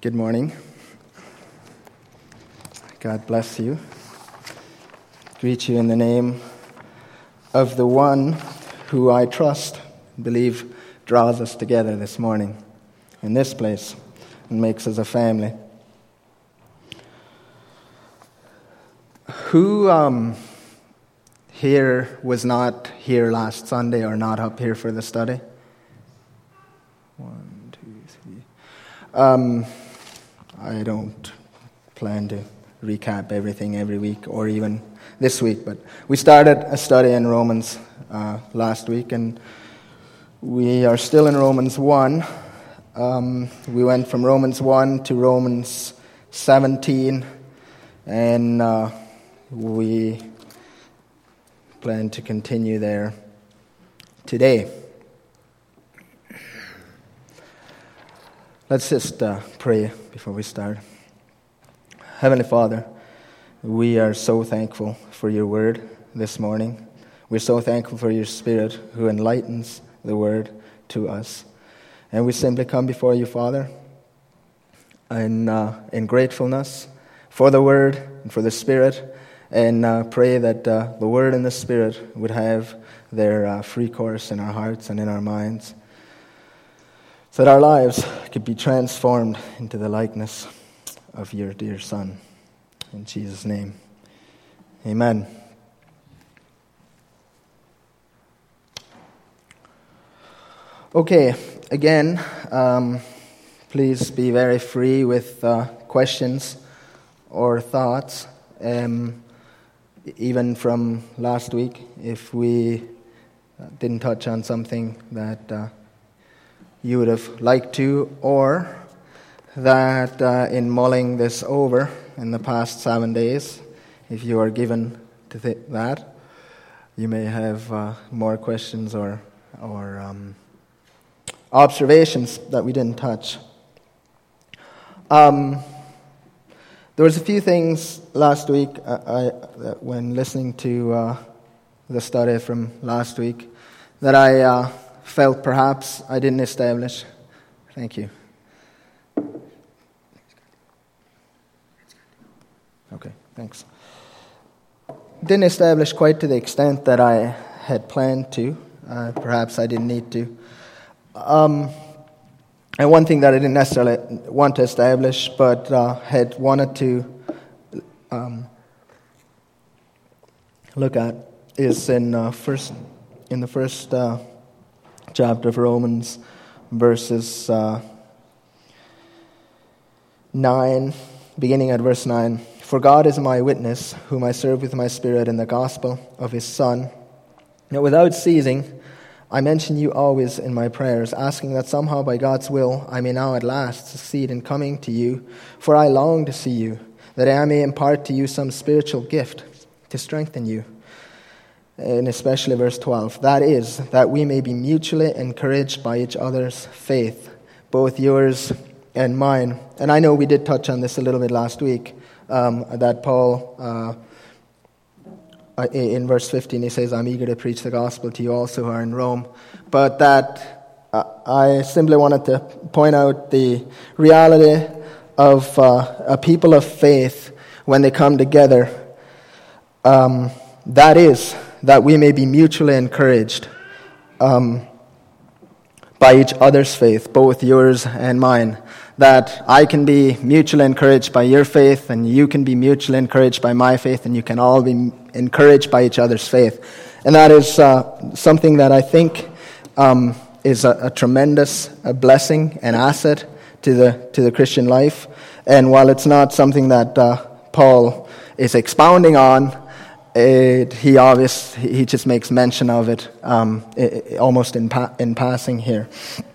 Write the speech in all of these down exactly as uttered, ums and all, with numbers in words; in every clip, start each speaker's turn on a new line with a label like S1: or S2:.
S1: Good morning. God bless you. Greet you in the name of the one who I trust, believe, draws us together this morning in this place and makes us a family. Who um, here was not here last Sunday or not up here for the study? One, two, three. Um, I don't plan to recap everything every week or even this week, but we started a study in Romans uh, last week, and we are still in Romans one. Um, we went from Romans one to Romans seventeen, and uh, we plan to continue there today. Let's just uh, pray before we start. Heavenly Father, we are so thankful for your word this morning. We're so thankful for your Spirit who enlightens the word to us. And we simply come before you, Father, in, uh, in gratefulness for the word and for the Spirit, and uh, pray that uh, the word and the Spirit would have their uh, free course in our hearts and in our minds, so that our lives could be transformed into the likeness of your dear Son. In Jesus' name, amen. Okay, again, um, please be very free with uh, questions or thoughts, um, even from last week, if we didn't touch on something that uh, you would have liked to, or that uh, in mulling this over in the past seven days, if you are given to th- that, you may have uh, more questions or or um, observations that we didn't touch. Um, there was a few things last week uh, I, uh, when listening to uh, the study from last week that I uh, felt perhaps I didn't establish. Thank you. Okay, thanks. Didn't establish quite to the extent that I had planned to. Uh, perhaps I didn't need to. Um, and one thing that I didn't necessarily want to establish, but uh, had wanted to um, look at, is in uh, first in the first uh, chapter of Romans, verses uh, nine, beginning at verse nine. For God is my witness, whom I serve with my spirit in the gospel of his Son. Now without ceasing, I mention you always in my prayers, asking that somehow by God's will I may now at last succeed in coming to you, for I long to see you, that I may impart to you some spiritual gift to strengthen you. And especially verse twelve, that is, that we may be mutually encouraged by each other's faith, both yours and mine. And I know we did touch on this a little bit last week, um, that Paul, uh, in verse fifteen, he says, I'm eager to preach the gospel to you also who are in Rome. But that uh, I simply wanted to point out the reality of uh, a people of faith when they come together. Um, that is, that we may be mutually encouraged um, by each other's faith, both yours and mine. That I can be mutually encouraged by your faith, and you can be mutually encouraged by my faith, and you can all be encouraged by each other's faith. And that is uh, something that I think um, is a, a tremendous a blessing and asset to the to the Christian life. And while it's not something that uh, Paul is expounding on, It, he obvious he just makes mention of it um, it, almost in pa- in passing here.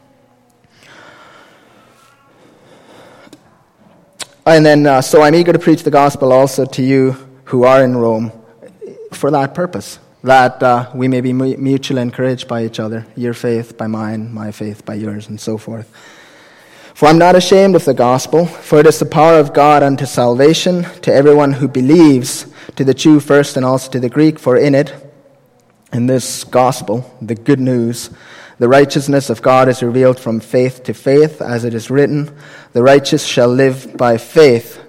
S1: And then, uh, so I'm eager to preach the gospel also to you who are in Rome, for that purpose, that uh, we may be mutually encouraged by each other, your faith by mine, my faith by yours, and so forth. For I'm not ashamed of the gospel, for it is the power of God unto salvation to everyone who believes, to the Jew first and also to the Greek. For in it, in this gospel, the good news, The righteousness of God is revealed from faith to faith, as it is written, the righteous shall live by faith.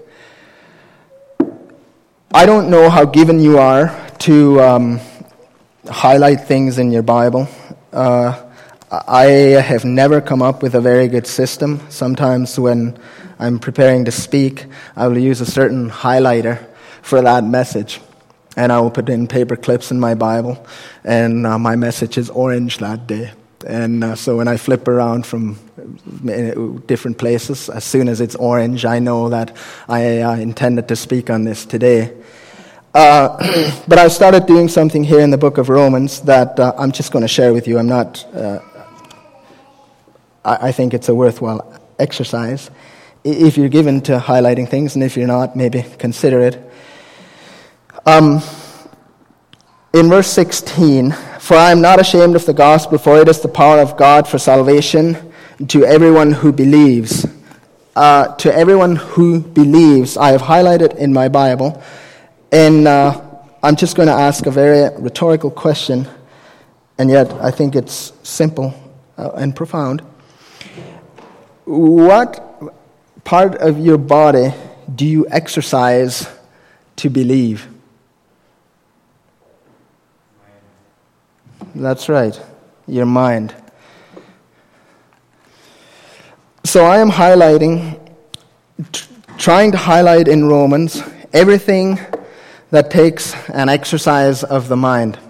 S1: I don't know how given you are to um, highlight things in your Bible. Uh, I have never come up with a very good system. Sometimes when I'm preparing to speak, I will use a certain highlighter for that message. And I will put in paper clips in my Bible, and uh, my message is orange that day. And uh, so when I flip around from different places, as soon as it's orange, I know that I uh, intended to speak on this today. Uh, but I've started doing something here in the book of Romans that uh, I'm just going to share with you. I'm not, uh, I, I think it's a worthwhile exercise. If you're given to highlighting things, and if you're not, maybe consider it. Um, in verse sixteen, for I am not ashamed of the gospel, for it is the power of God for salvation to everyone who believes. Uh, to everyone who believes, I have highlighted in my Bible, and uh, I'm just going to ask a very rhetorical question, and yet I think it's simple uh, and profound. What part of your body do you exercise to believe? That's right, your mind. So I am highlighting, t- trying to highlight in Romans everything that takes an exercise of the mind.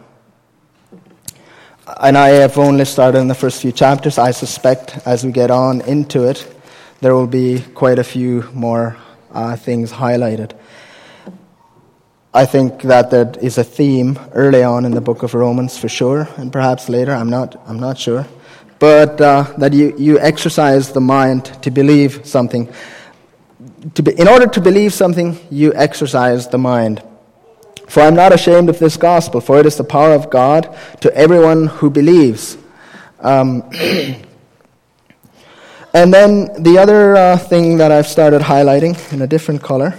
S1: And I have only started in the first few chapters. I suspect as we get on into it, there will be quite a few more uh, things highlighted. I think that there is a theme early on in the book of Romans for sure, and perhaps later, I'm not I'm not sure. But uh, that you, you exercise the mind to believe something. To be, in order to believe something, you exercise the mind. For I'm not ashamed of this gospel, for it is the power of God to everyone who believes. Um, and then the other uh, thing that I've started highlighting in a different color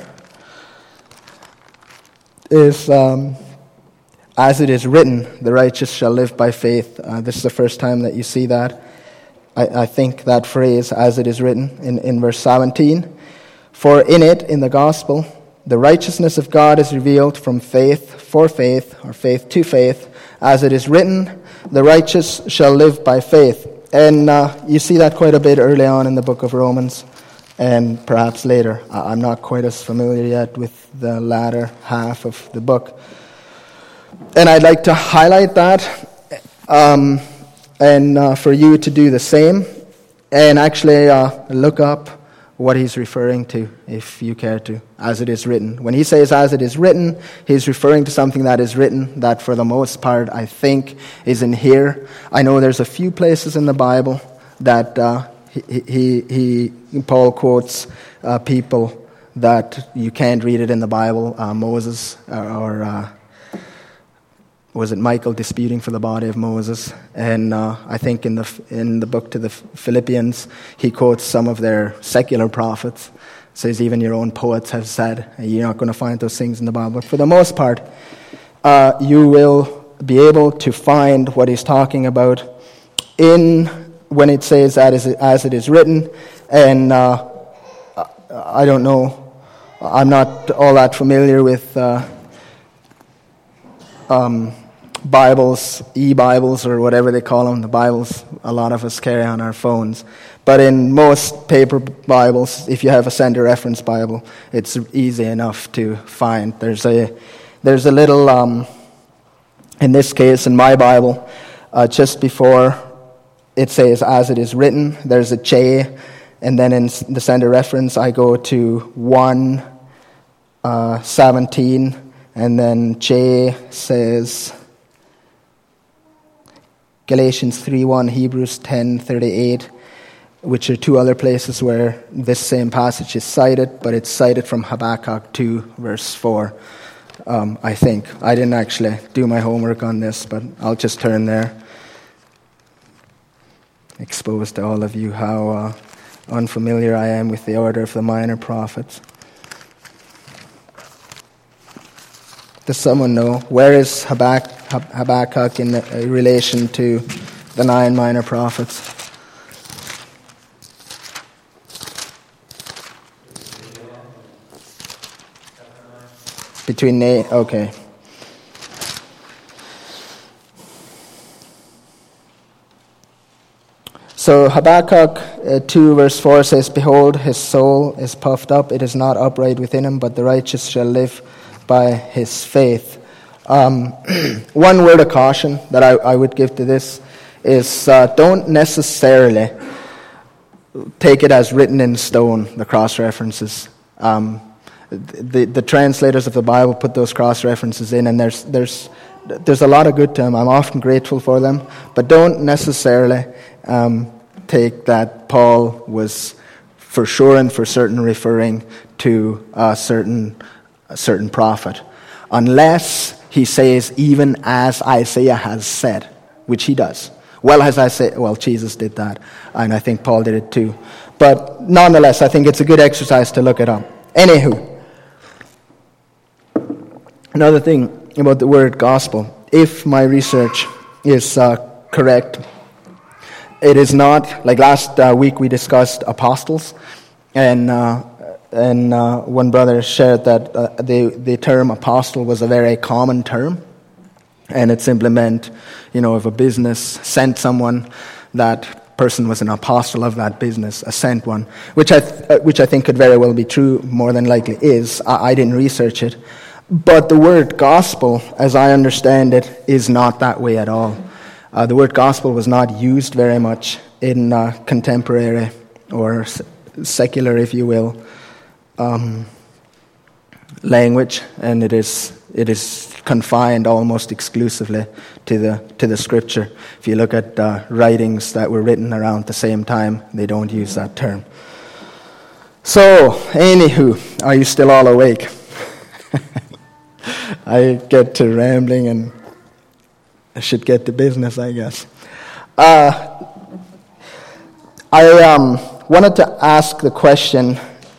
S1: is, um, as it is written, the righteous shall live by faith. Uh, this is the first time that you see that. I, I think that phrase, as it is written, in, in verse seventeen. For in it, in the gospel, the righteousness of God is revealed from faith for faith, or faith to faith. As it is written, the righteous shall live by faith. And uh, you see that quite a bit early on in the book of Romans. And perhaps later. I'm not quite as familiar yet with the latter half of the book. And I'd like to highlight that, um, and uh, for you to do the same, and actually uh, look up what he's referring to, if you care to, as it is written. When he says as it is written, he's referring to something that is written that for the most part, I think, is in here. I know there's a few places in the Bible that... Uh, He, he, he, Paul quotes uh, people that you can't read it in the Bible. Uh, Moses, or, or uh, was it Michael disputing for the body of Moses? And uh, I think in the in the book to the Philippians, he quotes some of their secular prophets. Says even your own poets have said you're not going to find those things in the Bible. But for the most part, uh, you will be able to find what he's talking about in. When it says that as it, as it is written, and uh, I don't know, I'm not all that familiar with uh, um, Bibles, e-Bibles, or whatever they call them, the Bibles a lot of us carry on our phones. But in most paper Bibles, if you have a Sender Reference Bible, it's easy enough to find. There's a, there's a little, um, in this case, in my Bible, uh, just before it says, as it is written, there's a J, and then in the Sender Reference, I go to one seventeen, and then J says Galatians three one, Hebrews ten thirty-eight, which are two other places where this same passage is cited, but it's cited from Habakkuk two, verse four, um, I think. I didn't actually do my homework on this, but I'll just turn there. Expose to all of you how uh, unfamiliar I am with the order of the minor prophets. Does someone know? Where is Habakkuk in relation to the nine minor prophets. Between Na- okay. So Habakkuk uh, two verse four says, "Behold, his soul is puffed up; it is not upright within him, but the righteous shall live by his faith." Um, one word of caution that I, I would give to this is uh, don't necessarily take it as written in stone, the cross-references. Um, the, the translators of the Bible put those cross-references in, and there's there's there's a lot of good to them. I'm often grateful for them, but don't necessarily um, take that Paul was for sure and for certain referring to a certain a certain prophet, unless he says, even as Isaiah has said, which he does. Well, as I say, well, Jesus did that, and I think Paul did it too. But nonetheless, I think it's a good exercise to look it up. Anywho, another thing about the word gospel, if my research is uh, correct, it is not, like last uh, week we discussed apostles, and uh, and uh, one brother shared that uh, the, the term apostle was a very common term, and it simply meant, you know, if a business sent someone, that person was an apostle of that business, a sent one, which I th- uh, which I think could very well be true, more than likely is. I, I didn't research it. But the word gospel, as I understand it, is not that way at all. Uh, the word gospel was not used very much in uh, contemporary or s- secular, if you will, um, language, and it is it is confined almost exclusively to the to the Scripture. If you look at uh, writings that were written around the same time, they don't use that term. So, anywho, are you still all awake? I get to rambling and I should get to business, I guess. Uh, I um, wanted to ask the question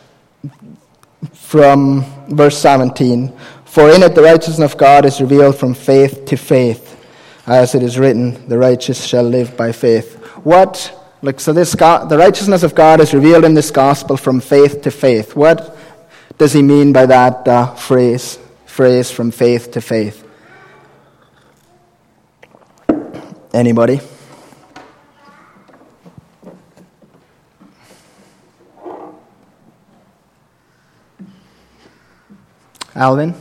S1: from verse seventeen. For in it the righteousness of God is revealed from faith to faith. As it is written, the righteous shall live by faith. What, like, so this, go- the righteousness of God is revealed in this gospel from faith to faith. What does he mean by that uh, phrase, phrase from faith to faith? Anybody? Alvin?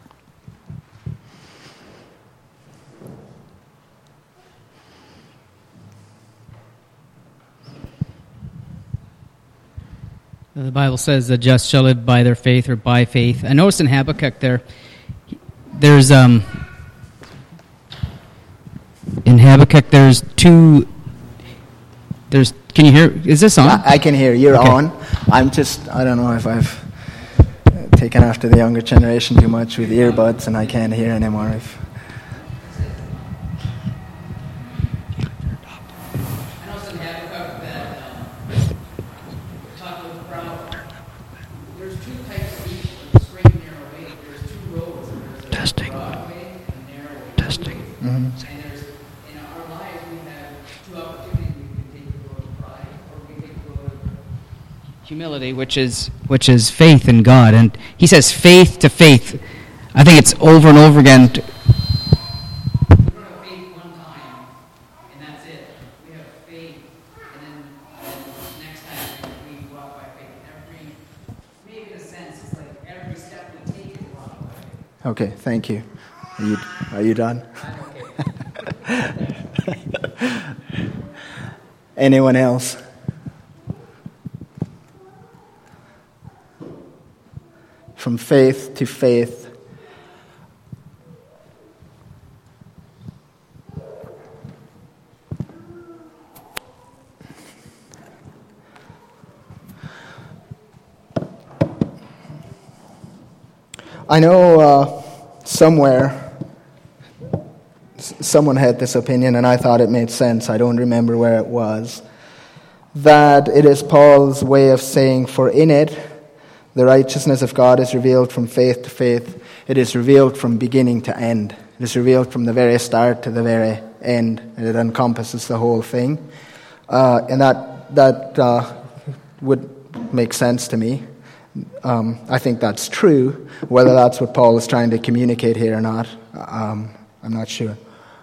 S2: The Bible says the just shall live by their faith or by faith. I noticed in Habakkuk there, there's, um, in Habakkuk there's two, there's, can you hear, is this on?
S1: I, I can hear, you're
S2: okay.
S1: on. I'm just, I don't know if I've taken after the younger generation too much with earbuds and I can't hear anymore. If
S2: Testing. Testing.
S1: Mm-hmm.
S3: And there's, in our lives, we have two opportunities. We can take the road of pride, or we can take the road of
S2: humility, which is which is faith in God, and he says faith to faith. I think it's over and over again. To,
S3: we don't have faith one time, and that's it. We have faith, and then the next time we walk by faith. Every, maybe in a sense, it's like every step we take is walk by faith.
S1: Okay, thank you. Are you, are you done? Anyone else? From faith to faith. I know uh, somewhere someone had this opinion, and I thought it made sense. I don't remember where it was. That it is Paul's way of saying, for in it, the righteousness of God is revealed from faith to faith. It is revealed from beginning to end. It is revealed from the very start to the very and it encompasses the whole thing. Uh, and that that uh, would make sense to me. Um, I think that's true. Whether that's what Paul is trying to communicate here or not, um, I'm not sure.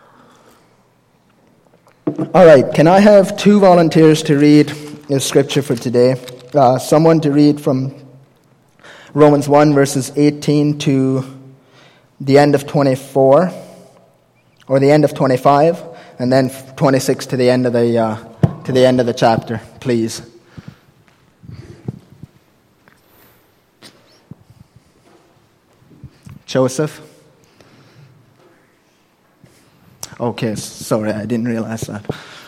S1: All right, can I have two volunteers to read the scripture for today? Uh, someone to read from Romans one, verses eighteen to the end of twenty-four, or the end of twenty-five, and then twenty-six to the end of the uh, to the end of the chapter, please. Joseph? Okay, sorry, I didn't realize that.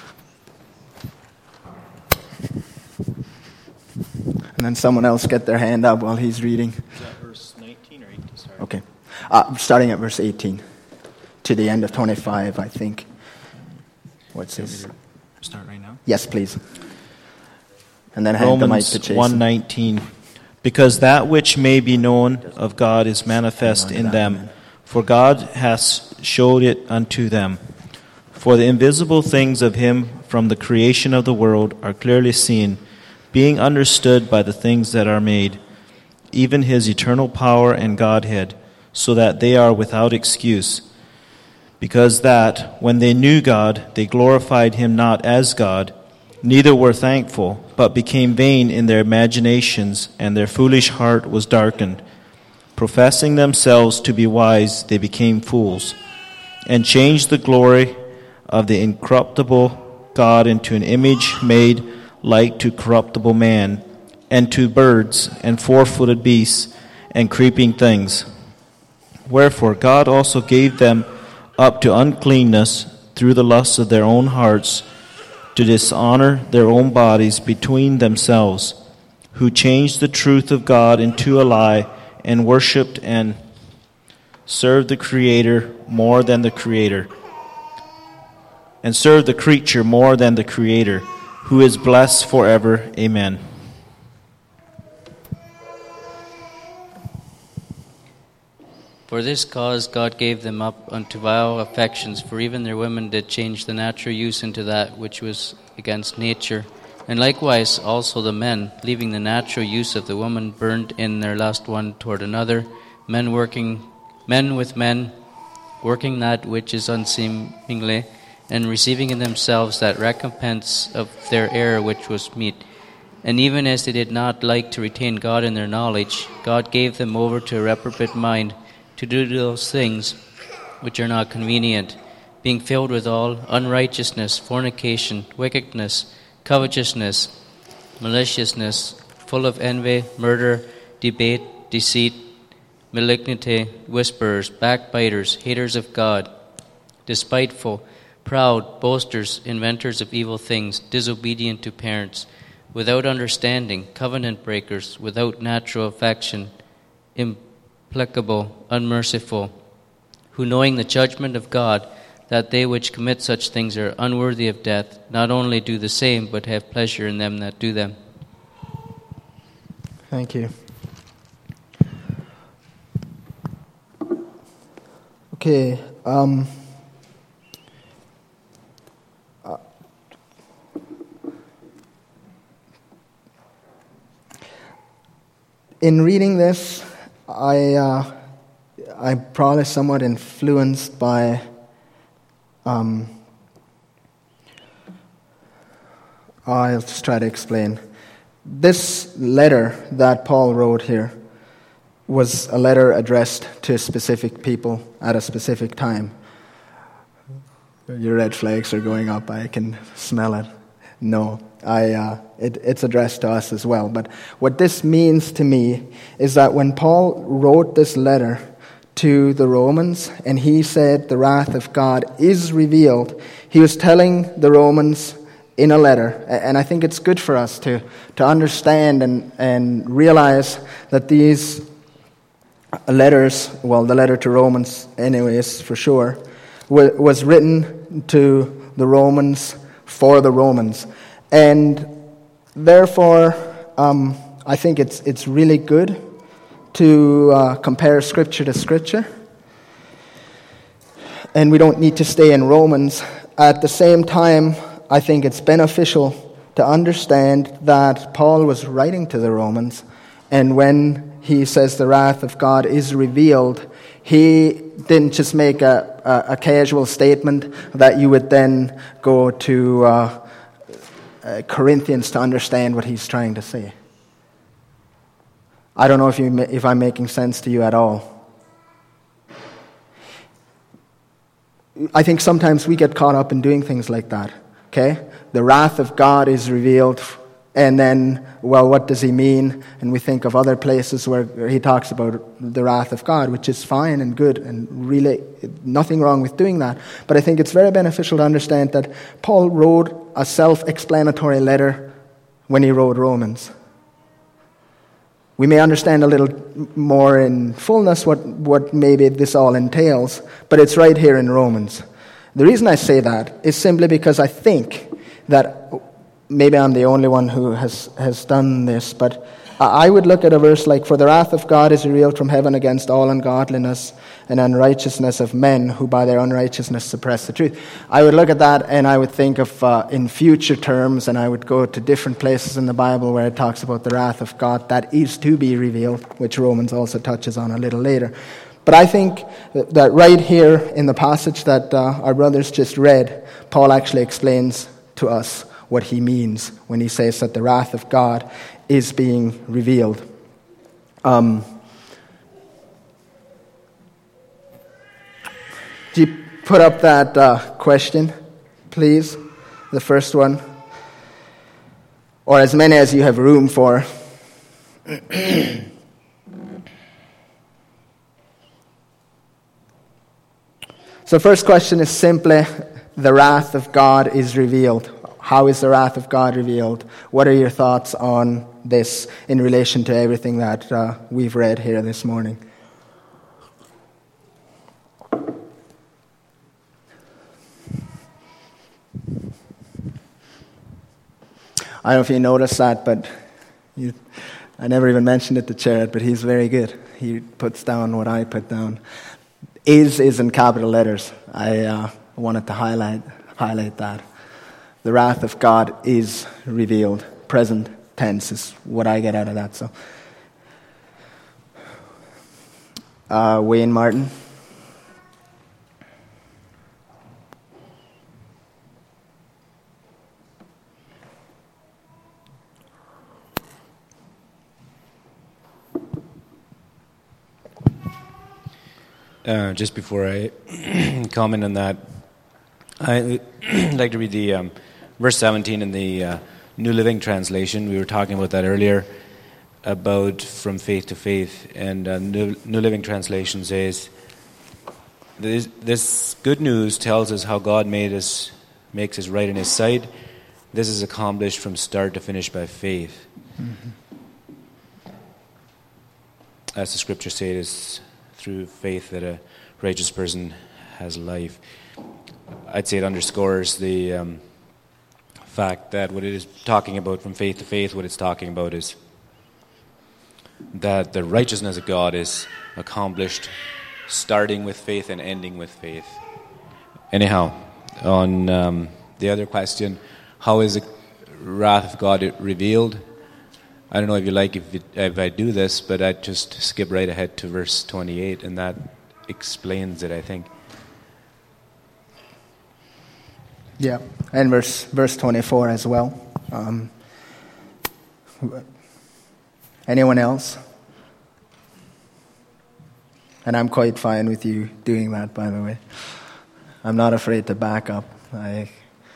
S1: And then someone else get their hand up while he's reading.
S4: Is that verse nineteen or eighteen? Sorry.
S1: Okay. Uh, starting at verse eighteen to the end of twenty-five, I think. What's this?
S4: Start right now?
S1: Yes, please. And then hand the mic to
S4: Romans
S1: Jason.
S4: one nineteen. Because that which may be known of God is manifest in them, for God hath showed it unto them. For the invisible things of him from the creation of the world are clearly seen, being understood by the things that are made, even his eternal power and Godhead, so that they are without excuse. Because that, when they knew God, they glorified him not as God, neither were thankful, but became vain in their imaginations, and their foolish heart was darkened. Professing themselves to be wise, they became fools, and changed the glory of the incorruptible God into an image made like to corruptible man, and to birds, and four-footed beasts, and creeping things. Wherefore God also gave them up to uncleanness through the lusts of their own hearts, to dishonor their own bodies between themselves, who changed the truth of God into a lie, and worshipped and served the Creator more than the Creator, and served the creature more than the Creator, who is blessed forever. Amen.
S5: For this cause God gave them up unto vile affections, for even their women did change the natural use into that which was against nature. And likewise also the men, leaving the natural use of the woman, burned in their lust one toward another, men working, men with men, working that which is unseemly, and receiving in themselves that recompense of their error which was meet. And even as they did not like to retain God in their knowledge, God gave them over to a reprobate mind, to do those things which are not convenient, being filled with all unrighteousness, fornication, wickedness, covetousness, maliciousness, full of envy, murder, debate, deceit, malignity, whisperers, backbiters, haters of God, despiteful, proud, boasters, inventors of evil things, disobedient to parents, without understanding, covenant breakers, without natural affection, implacable, unmerciful, who knowing the judgment of God, that they which commit such things are unworthy of death, not only do the same, but have pleasure in them that do them.
S1: Thank you. Okay. Um, uh, in reading this, I uh, I'm probably somewhat influenced by um, I'll just try to explain. This letter that Paul wrote here was a letter addressed to specific people at a specific time. Your red flags are going up. I can smell it. No, I. Uh, it, it's addressed to us as well. But what this means to me is that when Paul wrote this letter to the Romans, and he said the wrath of God is revealed, he was telling the Romans in a letter, and I think it's good for us to, to understand and, and realize that these letters, well, the letter to Romans anyways, for sure, was written to the Romans for the Romans. And therefore, um, I think it's it's really good to uh, compare Scripture to Scripture. And we don't need to stay in Romans at the same time, I think it's beneficial to understand that Paul was writing to the Romans, and when he says the wrath of God is revealed, he didn't just make a, a, a casual statement that you would then go to uh, uh, Corinthians to understand what he's trying to say. I don't know if you if I'm making sense to you at all. I think sometimes we get caught up in doing things like that. Okay? The wrath of God is revealed, and then, well, what does he mean? And we think of other places where he talks about the wrath of God, which is fine and good, and really nothing wrong with doing that. But I think it's very beneficial to understand that Paul wrote a self-explanatory letter when he wrote Romans. We may understand a little more in fullness what, what maybe this all entails, but it's right here in Romans. The reason I say that is simply because I think that maybe I'm the only one who has, has done this, but I would look at a verse like, "For the wrath of God is revealed from heaven against all ungodliness and unrighteousness of men who by their unrighteousness suppress the truth." I would look at that and I would think of uh, in future terms, and I would go to different places in the Bible where it talks about the wrath of God that is to be revealed, which Romans also touches on a little later. But I think that right here in the passage that uh, our brothers just read, Paul actually explains to us what he means when he says that the wrath of God is being revealed. Um, do you put up that uh, question, please? The first one. Or as many as you have room for. So first question is simply, the wrath of God is revealed. How is the wrath of God revealed? What are your thoughts on this in relation to everything that uh, we've read here this morning? I don't know if you noticed that, but you, I never even mentioned it to Jared, but he's very good. He puts down what I put down. Is is in capital letters. I uh, wanted to highlight highlight that. The wrath of God is revealed. Present tense is what I get out of that. So, uh, Wayne Martin.
S6: Uh, just before I comment on that, I'd like to read the um, verse seventeen in the uh, New Living Translation. We were talking about that earlier, about from faith to faith. And uh, New, New Living Translation says, this, this good news tells us how God made us, makes us right in His sight. This is accomplished from start to finish by faith. Mm-hmm. As the scripture says, it's through faith that a righteous person has life. I'd say it underscores the um, fact that what it is talking about from faith to faith, what it's talking about is that the righteousness of God is accomplished starting with faith and ending with faith. Anyhow, on um, the other question, how is the wrath of God revealed? I don't know if you like if, it, if I do this, but I'd just skip right ahead to verse twenty-eight, and that explains it, I think.
S1: Yeah, and verse verse twenty-four as well. Um, anyone else? And I'm quite fine with you doing that, by the way. I'm not afraid to back up. I...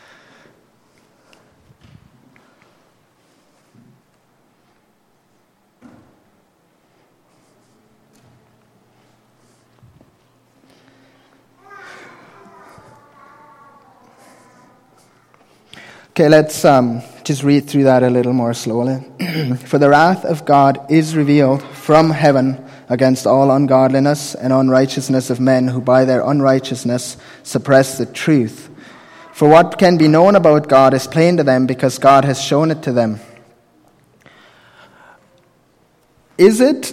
S1: Okay, let's um, just read through that a little more slowly. For the wrath of God is revealed from heaven against all ungodliness and unrighteousness of men who by their unrighteousness suppress the truth. For what can be known about God is plain to them because God has shown it to them. Is it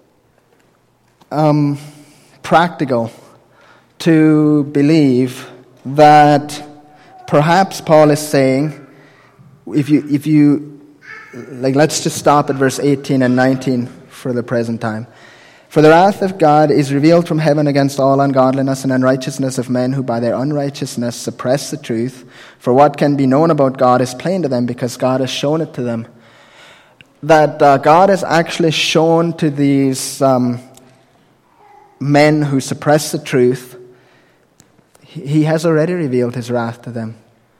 S1: um, practical to believe that perhaps Paul is saying, if you, if you, like, let's just stop at verse eighteen and nineteen for the present time. For the wrath of God is revealed from heaven against all ungodliness and unrighteousness of men who by their unrighteousness suppress the truth. For what can be known about God is plain to them, because God has shown it to them. That uh, God has actually shown to these um, men who suppress the truth, He has already revealed His wrath to them.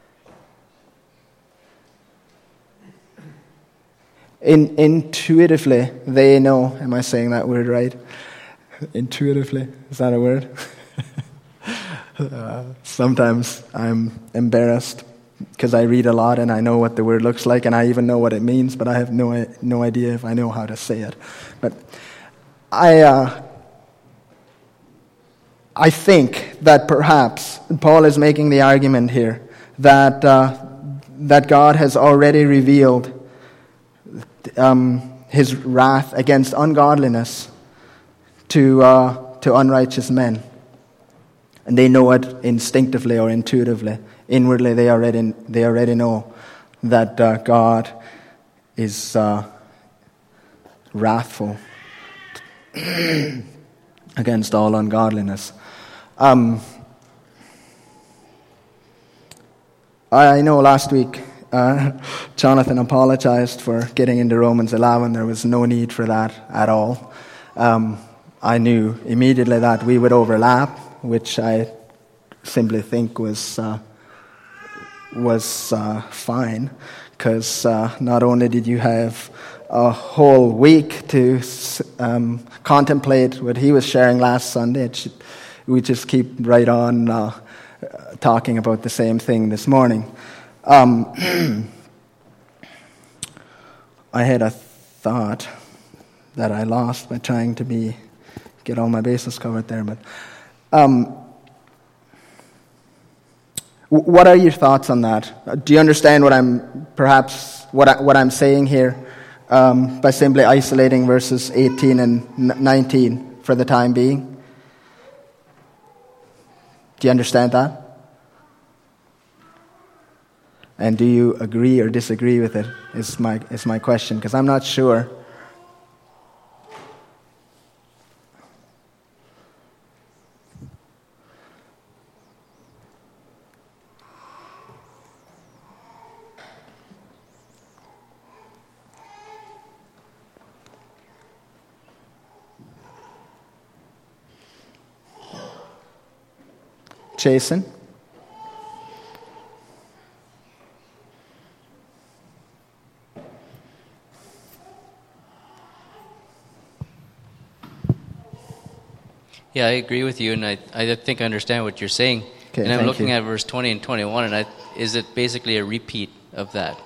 S1: In, intuitively, they know. Am I saying that word right? Intuitively, is that a word? uh, sometimes I'm embarrassed because I read a lot and I know what the word looks like and I even know what it means, but I have no no idea if I know how to say it. But I uh, I think that perhaps Paul is making the argument here that uh, that God has already revealed Um, his wrath against ungodliness to uh, to unrighteous men, and they know it instinctively or intuitively. Inwardly, they already they already know that uh, God is uh, wrathful against all ungodliness. Um, I know last week. Uh, Jonathan apologized for getting into Romans eleven. There was no need for that at all. Um, I knew immediately that we would overlap, which I simply think was uh, was uh, fine, because uh, not only did you have a whole week to um, contemplate what he was sharing last Sunday, it should, we just keep right on uh, talking about the same thing this morning. Um, I had a thought that I lost by trying to be get all my bases covered there. But um, what are your thoughts on that? Do you understand what I'm perhaps what I, what I'm saying here um, by simply isolating verses eighteen and nineteen for the time being? Do you understand that? And do you agree or disagree with it, is my is my question, because I'm not sure. Jason?
S5: Yeah, I agree with you, and I, I think I understand what you're saying.
S1: Okay,
S5: and I'm
S1: thank
S5: looking
S1: you.
S5: at verse twenty and twenty-one, and I, is it basically a repeat of that?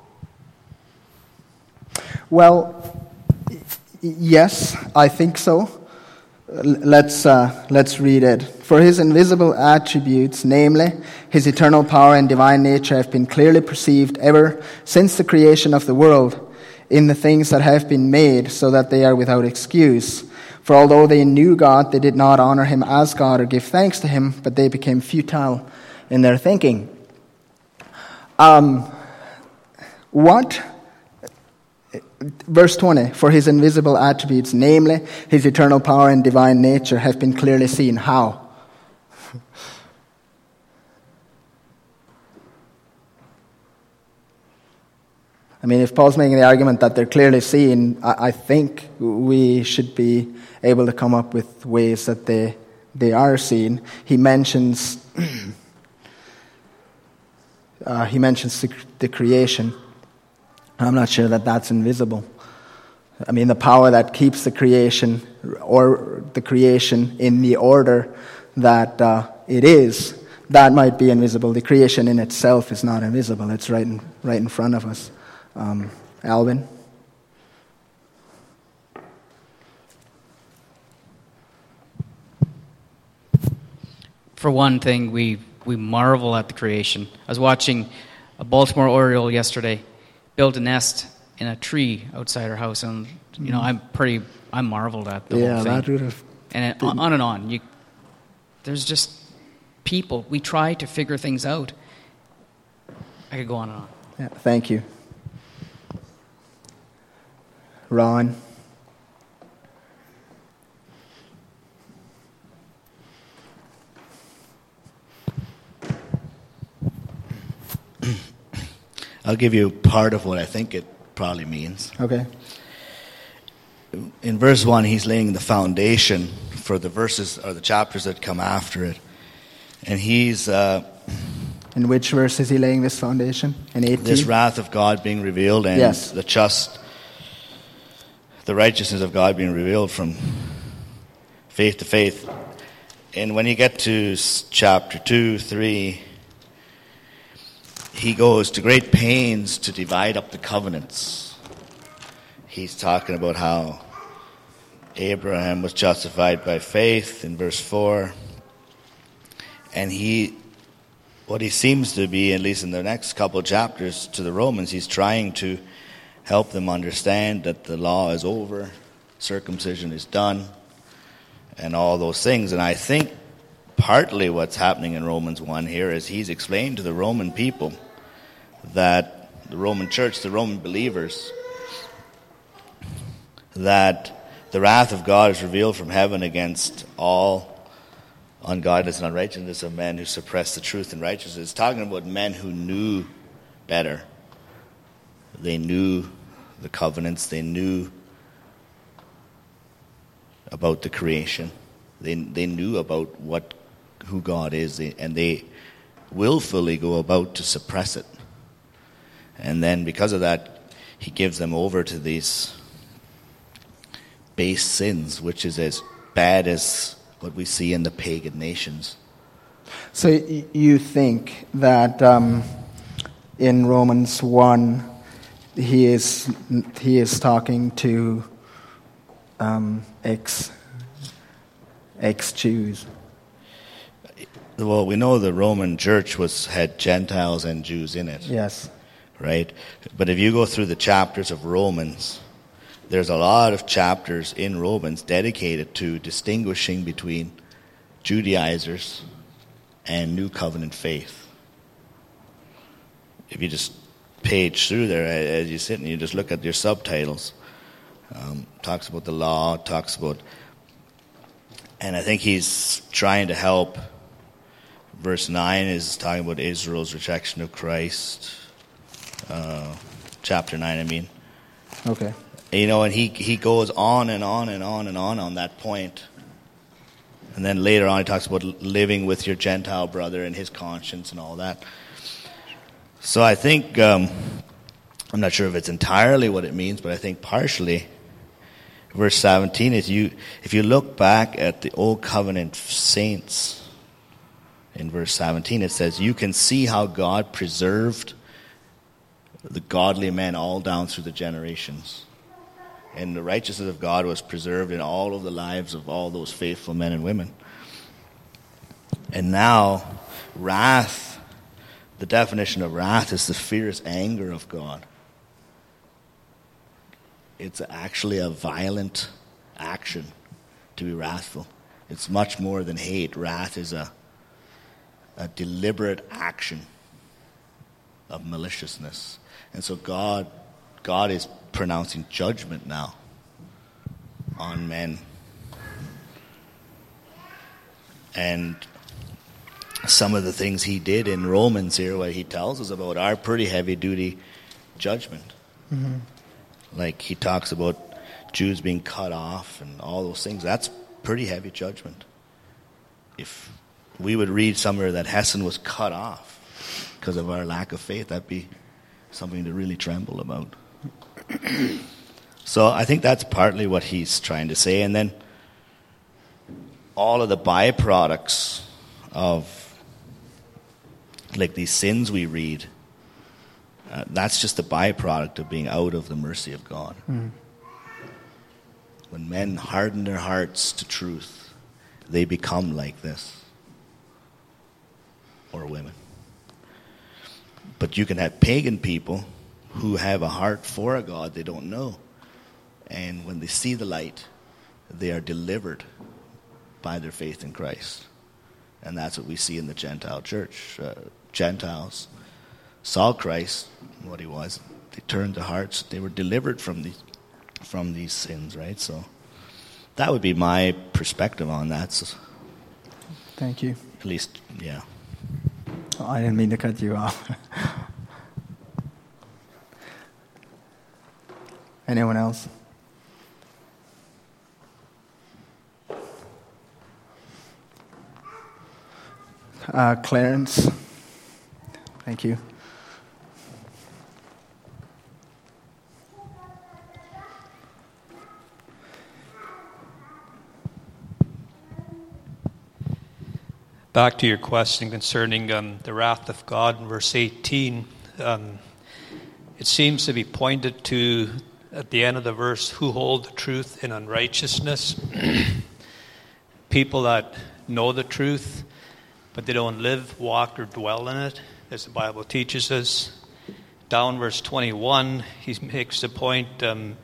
S1: Well, yes, I think so. Let's uh, let's read it. For His invisible attributes, namely His eternal power and divine nature, have been clearly perceived ever since the creation of the world in the things that have been made, so that they are without excuse. For although they knew God, they did not honor Him as God or give thanks to Him, but they became futile in their thinking. Um, what? Verse twenty, for His invisible attributes, namely His eternal power and divine nature, have been clearly seen. How? I mean, if Paul's making the argument that they're clearly seen, I, I think we should be able to come up with ways that they they are seen. He mentions uh, he mentions the, the creation. I'm not sure that that's invisible. I mean, the power that keeps the creation or the creation in the order that uh, it is, that might be invisible. The creation in itself is not invisible. It's right in right in front of us. Um, Alvin?
S2: For one thing, we, we marvel at the creation. I was watching a Baltimore Oriole yesterday build a nest in a tree outside our house, and you know, I'm pretty, I marveled at the
S1: Yeah,
S2: whole thing.
S1: that would have
S2: And it, on, on and on. You, there's just people. We try to figure things out. I could go on and on.
S1: Yeah, thank you. Ron.
S7: I'll give you part of what I think it probably means.
S1: Okay.
S7: In verse one, he's laying the foundation for the verses or the chapters that come after it. And he's... Uh,
S1: In which verse is he laying this foundation? In eighteen?
S7: This wrath of God being revealed and
S1: yes.
S7: the just, the righteousness of God being revealed from faith to faith. And when you get to chapter two, three, he goes to great pains to divide up the covenants. He's talking about how Abraham was justified by faith in verse four. And he, what he seems to be, at least in the next couple of chapters to the Romans, he's trying to help them understand that the law is over, circumcision is done, and all those things. And I think partly what's happening in Romans one here is he's explained to the Roman people that the Roman church, the Roman believers, that the wrath of God is revealed from heaven against all ungodliness and unrighteousness of men who suppress the truth and righteousness. It's talking about men who knew better. They knew the covenants. They knew about the creation. They they knew about what who God is, and they willfully go about to suppress it. And then because of that, he gives them over to these base sins, which is as bad as what we see in the pagan nations.
S1: So y- you think that um, in Romans one, he is he is talking to um, ex ex Jews.
S7: Well, we know the Roman church was had Gentiles and Jews in it.
S1: Yes.
S7: Right? But if you go through the chapters of Romans, there's a lot of chapters in Romans dedicated to distinguishing between Judaizers and New Covenant faith. If you just page through there as you sit and you just look at your subtitles, um, talks about the law, talks about, and I think he's trying to help. Verse nine is talking about Israel's rejection of Christ. Uh, chapter nine, I mean.
S1: Okay.
S7: You know, and he he goes on and on and on and on on that point. And then later on he talks about living with your Gentile brother and his conscience and all that. So I think, um, I'm not sure if it's entirely what it means, but I think partially. Verse seventeen is you, if you look back at the Old Covenant saints, in verse seventeen it says, you can see how God preserved the godly men all down through the generations. And the righteousness of God was preserved in all of the lives of all those faithful men and women. And now, wrath, the definition of wrath is the fierce anger of God. It's actually a violent action to be wrathful. It's much more than hate. Wrath is a, a deliberate action of maliciousness. And so God, God is pronouncing judgment now on men. And some of the things he did in Romans here, what he tells us about, are pretty heavy-duty judgment. Mm-hmm. Like he talks about Jews being cut off and all those things. That's pretty heavy judgment. If we would read somewhere that Hessen was cut off because of our lack of faith, that'd be something to really tremble about. So I think that's partly what he's trying to say. And then all of the byproducts of like these sins we read, uh, that's just a byproduct of being out of the mercy of God. Mm. When men harden their hearts to truth, they become like this. Or women. But you can have pagan people who have a heart for a God they don't know. And when they see the light, they are delivered by their faith in Christ. And that's what we see in the Gentile church. Uh, Gentiles saw Christ, what he was, they turned their hearts. They were delivered from these from these sins, right? So that would be my perspective on that. So
S1: Thank you.
S7: at least, yeah.
S1: Oh, I didn't mean to cut you off. Anyone else? Uh, Clarence. Thank you.
S8: Back to your question concerning um, the wrath of God in verse eighteen. Um, it seems to be pointed to, at the end of the verse, who hold the truth in unrighteousness. People that know the truth, but they don't live, walk, or dwell in it, as the Bible teaches us. Down verse twenty-one, he makes the point, um,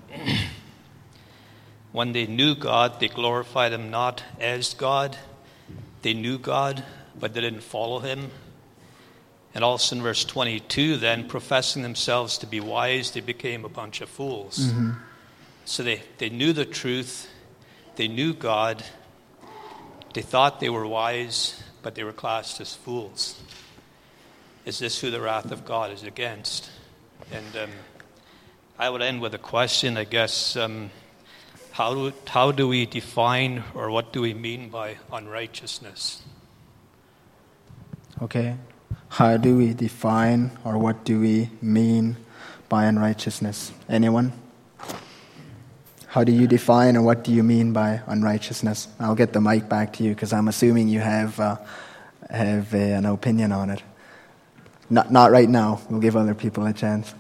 S8: when they knew God, they glorified him not as God. They knew God, but they didn't follow him. And also in verse twenty-two, then, professing themselves to be wise, they became a bunch of fools. Mm-hmm. So they, they knew the truth, they knew God, they thought they were wise, but they were classed as fools. Is this who the wrath of God is against? And um, I would end with a question, I guess. Um, how do, how do we define, or what do we mean by unrighteousness?
S1: Okay. How do we define, or what do we mean by unrighteousness? Anyone? How do you define, or what do you mean by unrighteousness? I'll get the mic back to you, because I'm assuming you have uh, have uh, an opinion on it. Not not right now. We'll give other people a chance.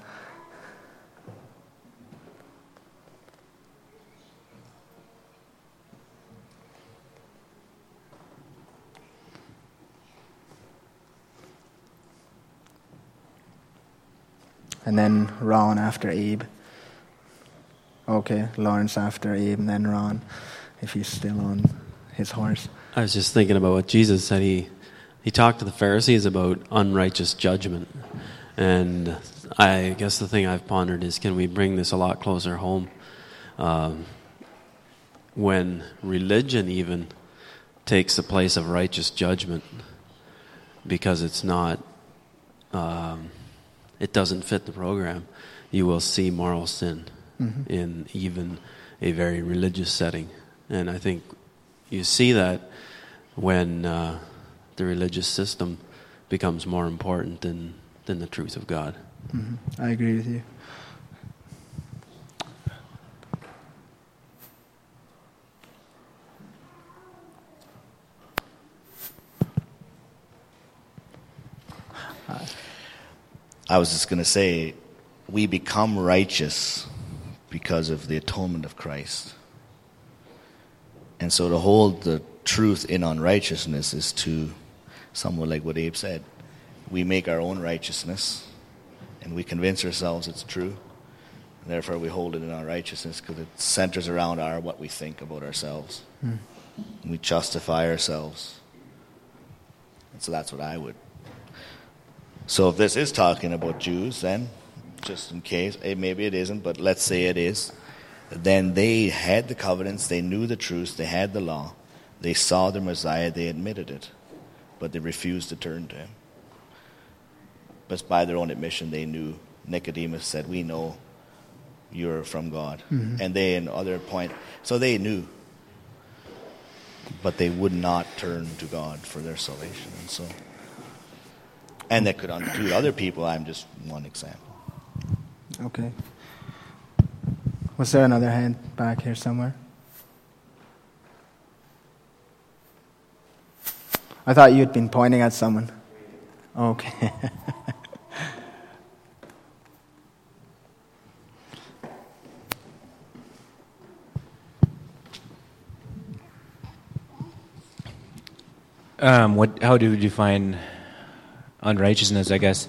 S1: And then Ron after Abe. Okay, Lawrence after Abe, and then Ron, if he's still on his horse.
S9: I was just thinking about what Jesus said. He he talked to the Pharisees about unrighteous judgment. And I guess the thing I've pondered is, can we bring this a lot closer home? Um, when religion even takes the place of righteous judgment, because it's not... Um, it doesn't fit the program, you will see moral sin mm-hmm. in even a very religious setting. And I think you see that when uh, the religious system becomes more important than, than the truth of God.
S1: Mm-hmm. I agree with you.
S7: I was just going to say, we become righteous because of the atonement of Christ. And so to hold the truth in unrighteousness is to, somewhat like what Abe said, we make our own righteousness and we convince ourselves it's true. And therefore we hold it in unrighteousness because it centers around our what we think about ourselves. Mm. We justify ourselves. And so that's what I would. So if this is talking about Jews, then, just in case, maybe it isn't, but let's say it is, then they had the covenants, they knew the truth, they had the law, they saw the Messiah, they admitted it, but they refused to turn to him. But by their own admission, they knew. Nicodemus said, we know you're from God. Mm-hmm. And they, in other point, so they knew, but they would not turn to God for their salvation. And so... And that could include other people. I'm just one example.
S1: Okay. Was there another hand back here somewhere? I thought you'd been pointing at someone. Okay.
S6: um, what? How do you define unrighteousness? I guess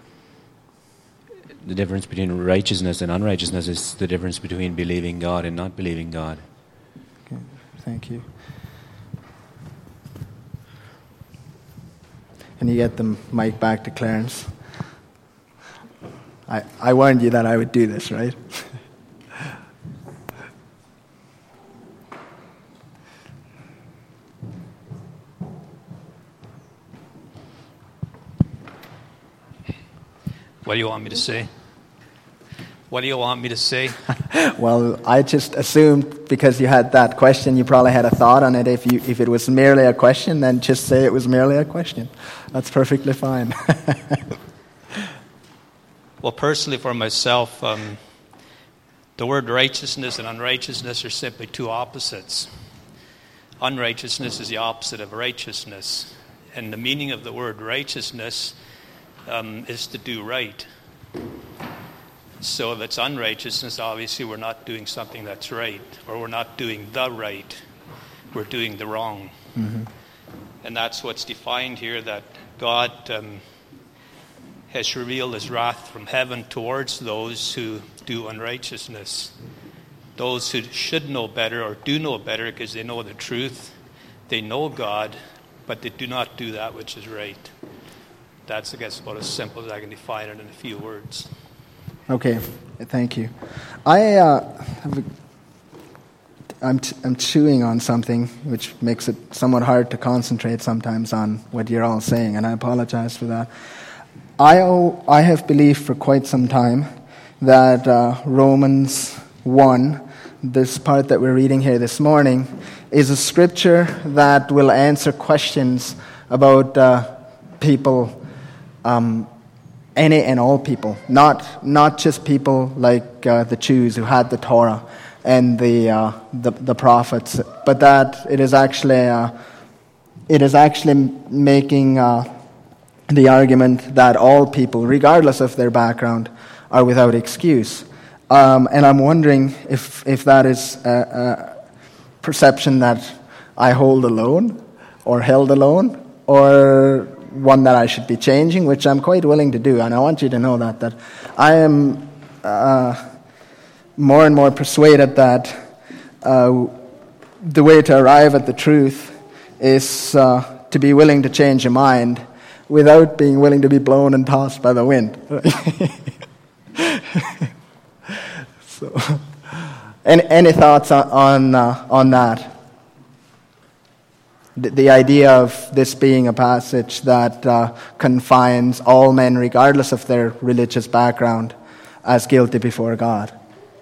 S6: the difference between righteousness and unrighteousness is the difference between believing God and not believing God.
S1: Okay, thank you. Can you get the mic back to Clarence? I, I warned you that I would do this, right?
S8: What do you want me to say? What do you want me to say?
S1: Well, I just assumed because you had that question, you probably had a thought on it. If you if it was merely a question, then just say it was merely a question. That's perfectly fine.
S8: Well, personally for myself, um, the word righteousness and unrighteousness are simply two opposites. Unrighteousness is the opposite of righteousness. And the meaning of the word righteousness um, is to do right. So if it's unrighteousness, obviously we're not doing something that's right, or we're not doing the right. We're doing the wrong. Mm-hmm. And that's what's defined here, that God um, has revealed his wrath from heaven towards those who do unrighteousness. Those who should know better or do know better because they know the truth. They know God, but they do not do that which is right. That's, I guess, about as simple as I can define it in a few words.
S1: Okay, thank you. I, uh, have a, I'm, t- I'm chewing on something which makes it somewhat hard to concentrate sometimes on what you're all saying, and I apologize for that. I, owe, I have believed for quite some time that uh, Romans one, this part that we're reading here this morning, is a scripture that will answer questions about uh, people, um, any and all people, not not just people like uh, the Jews who had the Torah and the uh, the, the prophets, but that it is actually uh, it is actually making uh, the argument that all people, regardless of their background, are without excuse. Um, and I'm wondering if if that is a, a perception that I hold alone, or held alone, or one that I should be changing, which I'm quite willing to do. And I want you to know that, that I am uh, more and more persuaded that uh, the way to arrive at the truth is uh, to be willing to change your mind without being willing to be blown and tossed by the wind. So, any, any thoughts on on, uh, on that? The, the idea of this being a passage that uh, confines all men, regardless of their religious background, as guilty before God.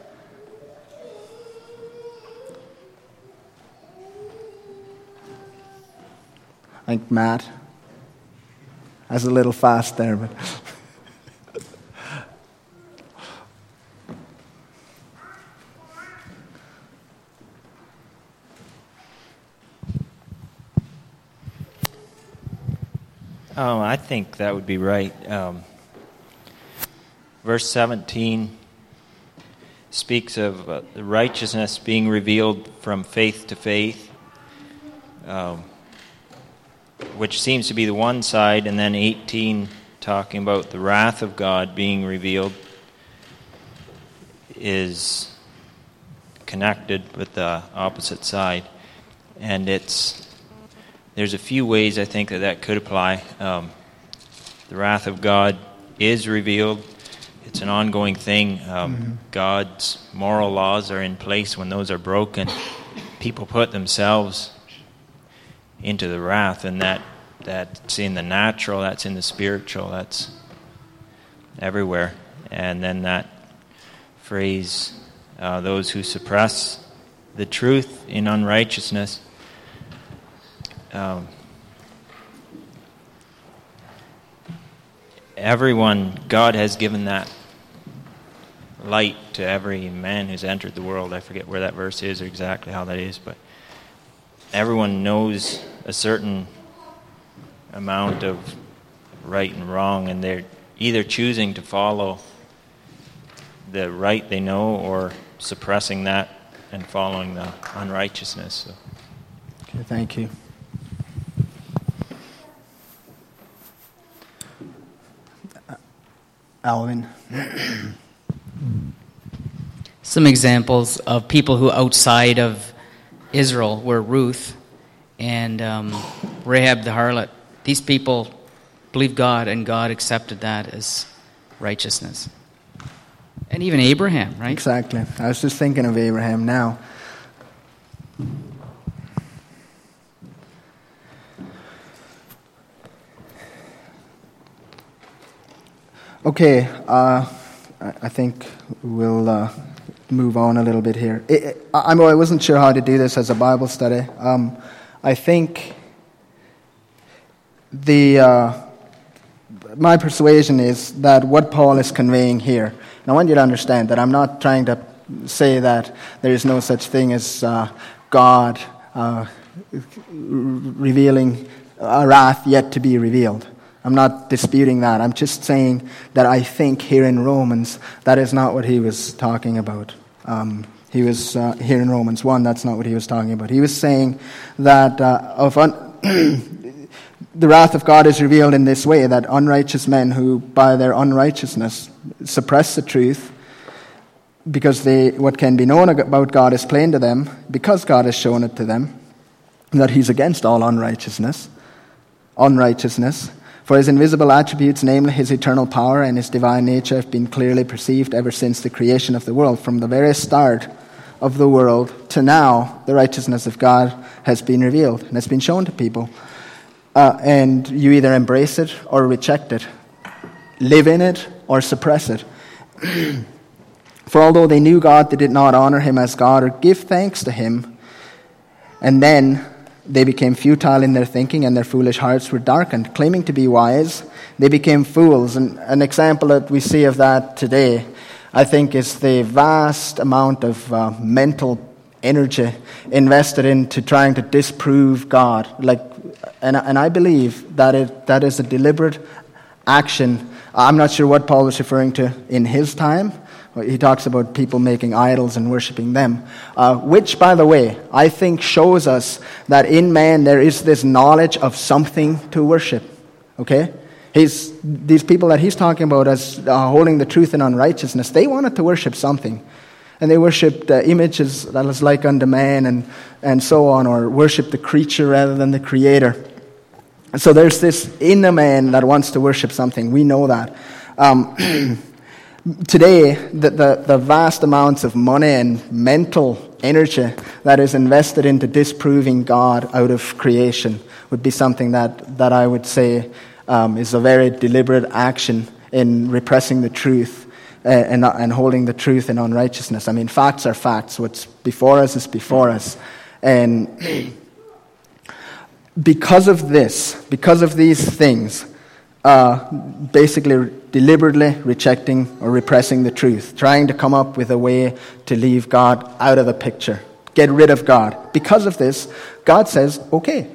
S1: I think Matt has a little fast there, but
S4: Oh, I think that would be right. Um, verse seventeen speaks of uh, the righteousness being revealed from faith to faith, um, which seems to be the one side, and then eighteen talking about the wrath of God being revealed is connected with the opposite side. And it's there's a few ways I think that that could apply. Um, the wrath of God is revealed. It's an ongoing thing. Um, mm-hmm. God's moral laws are in place. When those are broken, people put themselves into the wrath, and that that's in the natural, that's in the spiritual, that's everywhere. And then that phrase, uh, those who suppress the truth in unrighteousness, Um, everyone, God has given that light to every man who's entered the world. I forget where that verse is or exactly how that is, but everyone knows a certain amount of right and wrong, and they're either choosing to follow the right they know or suppressing that and following the unrighteousness. So.
S1: Okay, thank you. Alvin.
S2: Some examples of people who outside of Israel were Ruth and um, Rahab the harlot. These people believed God, and God accepted that as righteousness. And even Abraham, right?
S1: Exactly. I was just thinking of Abraham now. Okay, uh, I think we'll uh, move on a little bit here. It, it, I, I wasn't sure how to do this as a Bible study. Um, I think the uh, my persuasion is that what Paul is conveying here, and I want you to understand that I'm not trying to say that there is no such thing as uh, God uh, revealing a wrath yet to be revealed. I'm not disputing that. I'm just saying that I think here in Romans, that is not what he was talking about. Um, he was, uh, here in Romans one, that's not what he was talking about. He was saying that uh, of un- the wrath of God is revealed in this way, that unrighteous men who, by their unrighteousness, suppress the truth, because they what can be known about God is plain to them, because God has shown it to them, that he's against all unrighteousness, unrighteousness. For his invisible attributes, namely his eternal power and his divine nature, have been clearly perceived ever since the creation of the world. From the very start of the world to now, the righteousness of God has been revealed and has been shown to people. Uh, and you either embrace it or reject it, live in it or suppress it. For although they knew God, they did not honor him as God or give thanks to him. And then they became futile in their thinking, and their foolish hearts were darkened. Claiming to be wise, they became fools. And an example that we see of that today, I think, is the vast amount of uh, mental energy invested into trying to disprove God. Like, and and I believe that it that is a deliberate action. I'm not sure what Paul was referring to in his time. He talks about people making idols and worshiping them, uh, which, by the way, I think shows us that in man there is this knowledge of something to worship. Okay? He's, these people that he's talking about as uh, holding the truth in unrighteousness, they wanted to worship something. And they worshipped uh, images that was like unto man and, and so on, or worship the creature rather than the creator. And so there's this in a man that wants to worship something. We know that. Um, Today, the, the, the vast amounts of money and mental energy that is invested into disproving God out of creation would be something that, that I would say um, is a very deliberate action in repressing the truth uh, and, and holding the truth in unrighteousness. I mean, facts are facts. What's before us is before us. And because of this, because of these things, uh, basically deliberately rejecting or repressing the truth, trying to come up with a way to leave God out of the picture, get rid of God. Because of this, God says, okay.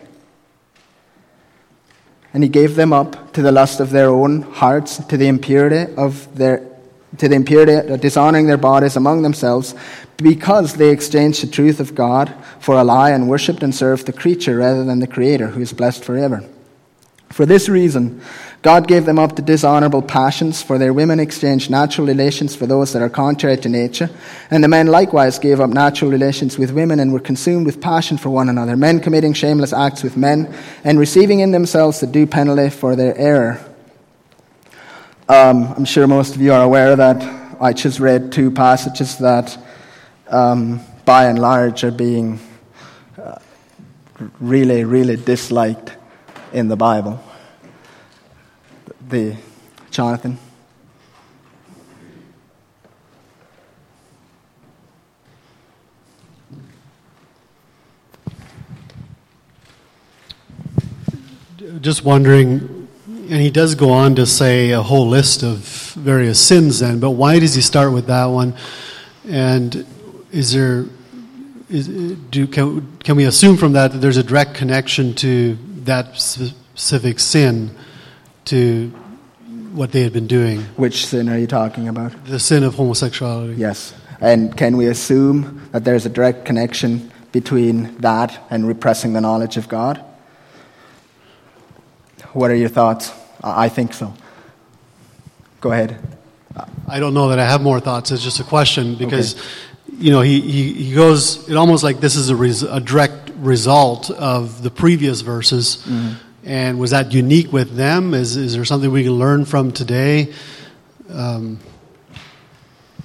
S1: And he gave them up to the lust of their own hearts, to the impurity of their, to the impurity, dishonoring their bodies among themselves, because they exchanged the truth of God for a lie and worshipped and served the creature rather than the Creator, who is blessed forever. For this reason, God gave them up to dishonorable passions, for their women exchanged natural relations for those that are contrary to nature. And the men likewise gave up natural relations with women and were consumed with passion for one another, men committing shameless acts with men and receiving in themselves the due penalty for their error. Um, I'm sure most of you are aware that I just read two passages that, um, by and large, are being uh, really, really disliked in the Bible. The Jonathan.
S10: Just wondering, and he does go on to say a whole list of various sins then, but why does he start with that one? And is there, is, do can, can we assume from that that there's a direct connection to that specific sin to what they had been doing?
S1: Which sin are you talking about?
S10: The sin of homosexuality.
S1: Yes. And can we assume that there's a direct connection between that and repressing the knowledge of God? What are your thoughts? I think so. Go ahead.
S10: I don't know that I have more thoughts. It's just a question because, okay. you know, he, he, he goes, it almost like this is a, res, a direct result of the previous verses. Mm-hmm. And was that unique with them? Is is there something we can learn from today? Um,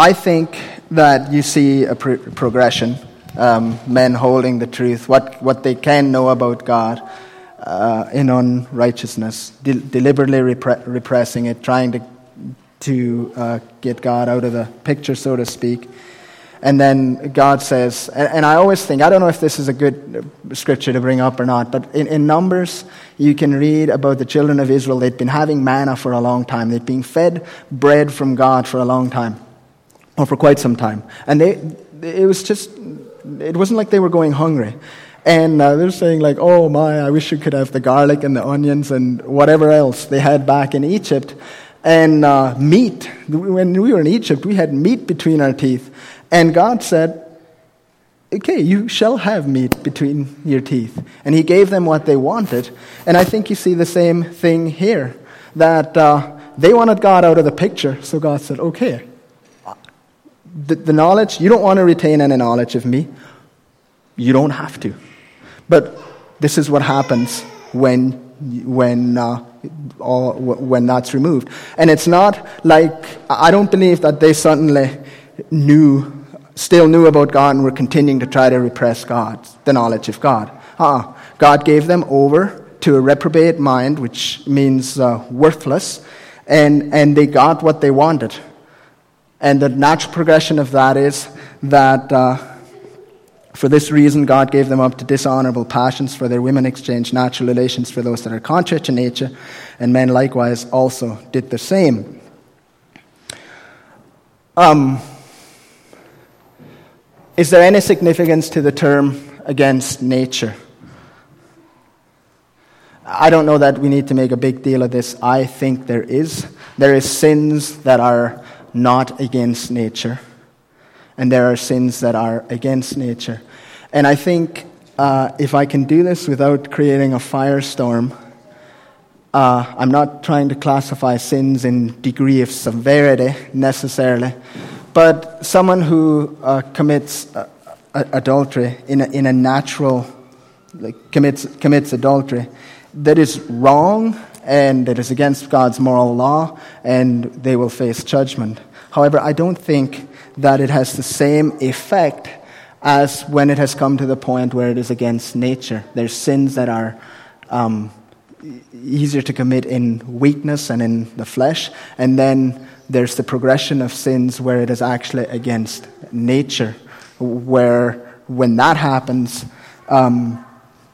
S1: I think that you see a pro- progression, um, men holding the truth, what, what they can know about God uh, in unrighteousness, de- deliberately repre- repressing it, trying to, to uh, get God out of the picture, so to speak. And then God says, and, and I always think, I don't know if this is a good scripture to bring up or not, but in, in Numbers, you can read about the children of Israel. They'd been having manna for a long time. They'd been fed bread from God for a long time, or for quite some time. And they, it was just, it wasn't like they were going hungry. And uh, they're saying like, oh my, I wish you could have the garlic and the onions and whatever else they had back in Egypt. And uh, meat. When we were in Egypt, we had meat between our teeth. And God said, okay, you shall have meat between your teeth. And he gave them what they wanted. And I think you see the same thing here, that uh, they wanted God out of the picture. So God said, okay, the, the knowledge, you don't want to retain any knowledge of me. You don't have to. But this is what happens when, when, uh, all, when that's removed. And it's not like, I don't believe that they suddenly knew still knew about God and were continuing to try to repress God, the knowledge of God. Uh-uh. God gave them over to a reprobate mind, which means uh, worthless, and, and they got what they wanted. And the natural progression of that is that uh, for this reason God gave them up to dishonorable passions, for their women exchanged natural relations for those that are contrary to nature, and men likewise also did the same. Um... Is there any significance to the term against nature? I don't know that we need to make a big deal of this. I think there is. There is sins that are not against nature, and there are sins that are against nature. And I think uh, if I can do this without creating a firestorm, uh, I'm not trying to classify sins in degree of severity necessarily, but someone who uh, commits uh, adultery in a, in a natural, like commits commits adultery, that is wrong and that is against God's moral law, and they will face judgment. However, I don't think that it has the same effect as when it has come to the point where it is against nature. There's sins that are um, easier to commit in weakness and in the flesh, and then there's the progression of sins where it is actually against nature, where when that happens, um,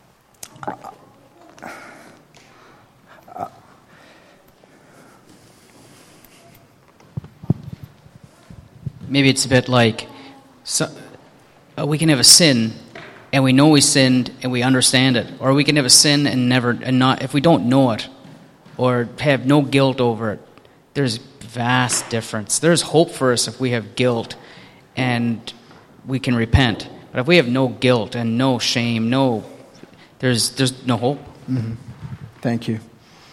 S2: maybe it's a bit like so, uh, we can have a sin and we know we sinned and we understand it, or we can have a sin and never and not if we don't know it or have no guilt over it. There's vast difference. There's hope for us if we have guilt and we can repent. But if we have no guilt and no shame, no, there's there's no hope.
S1: Mm-hmm. Thank you.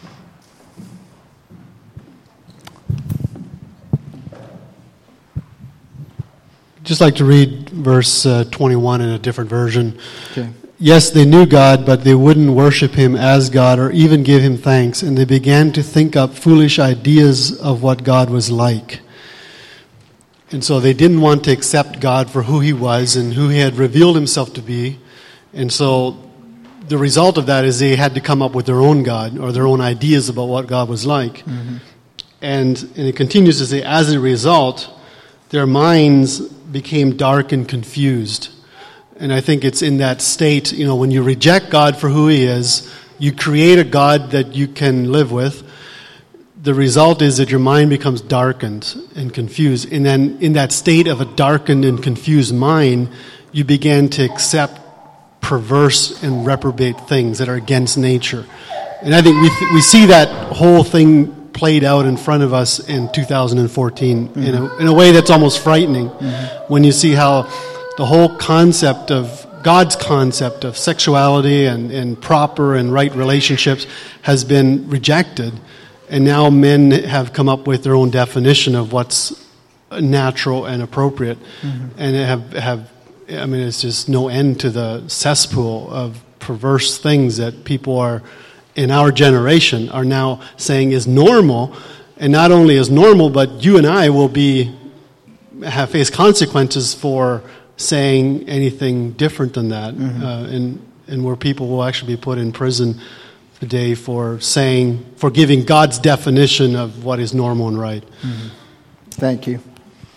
S10: Just like to read verse uh, twenty-one in a different version.
S1: Okay.
S10: Yes, they knew God, but they wouldn't worship him as God or even give him thanks, and they began to think up foolish ideas of what God was like. And so they didn't want to accept God for who he was and who he had revealed himself to be. And so the result of that is they had to come up with their own God or their own ideas about what God was like. Mm-hmm. And, and it continues to say, as a result, their minds became dark and confused. And I think it's in that state, you know, when you reject God for who he is, you create a God that you can live with. The result is that your mind becomes darkened and confused. And then in that state of a darkened and confused mind, you begin to accept perverse and reprobate things that are against nature. And I think we th- we see that whole thing played out in front of us in two thousand fourteen mm-hmm. in, a, in a way that's almost frightening mm-hmm. when you see how the whole concept of God's concept of sexuality and, and proper and right relationships has been rejected. And now men have come up with their own definition of what's natural and appropriate. Mm-hmm. And have, have, I mean, it's just no end to the cesspool of perverse things that people are, in our generation, are now saying is normal. And not only is normal, but you and I will be have faced consequences for saying anything different than that,
S1: Mm-hmm.
S10: uh, and and where people will actually be put in prison today for saying, for giving God's definition of what is normal and right.
S1: Mm-hmm. Thank you.